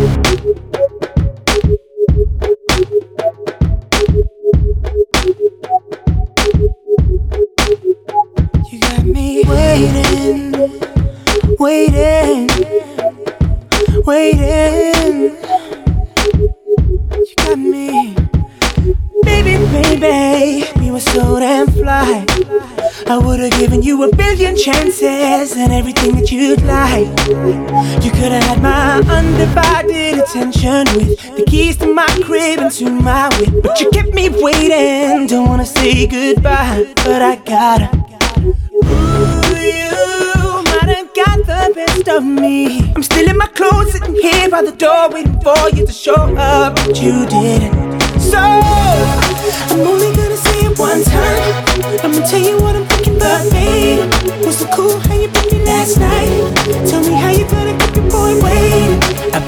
You got me waiting, waiting, waiting. You got me, baby, baby. We were so damn fly. I would've given you a billion chances and everything that you'd like. You could've had my undivided attention with the keys to my crib and to my whip. But you kept me waiting, don't wanna say goodbye, but I gotta. Ooh, you might have got the best of me. I'm still in my clothes, sitting here by the door, waiting for you to show up, but you didn't. So I'm only gonna say it one time. I'ma tell you what I'm thinking, but babe, was so cool how you put me last night. Tell me how you gonna keep your boy waiting.